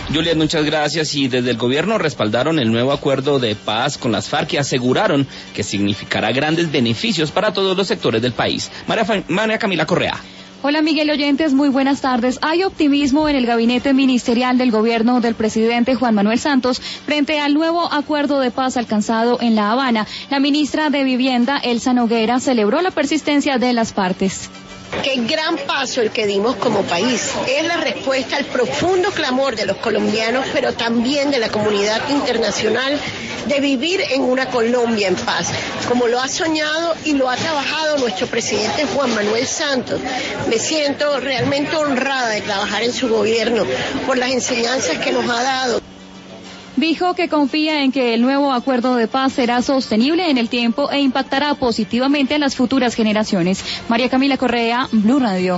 Juliet, muchas gracias. Y desde el gobierno respaldaron el nuevo acuerdo de paz con las FARC y aseguraron que significará grandes beneficios para todos los sectores del país. María Camila Correa. Hola Miguel oyentes, muy buenas tardes. Hay optimismo en el gabinete ministerial del gobierno del presidente Juan Manuel Santos frente al nuevo acuerdo de paz alcanzado en La Habana. La ministra de Vivienda, Elsa Noguera, celebró la persistencia de las partes. Qué gran paso el que dimos como país. Es la respuesta al profundo clamor de los colombianos, pero también de la comunidad internacional, de vivir en una Colombia en paz, como lo ha soñado y lo ha trabajado nuestro presidente Juan Manuel Santos. Me siento realmente honrada de trabajar en su gobierno por las enseñanzas que nos ha dado. Dijo que confía en que el nuevo acuerdo de paz será sostenible en el tiempo e impactará positivamente a las futuras generaciones. María Camila Correa, Blue Radio.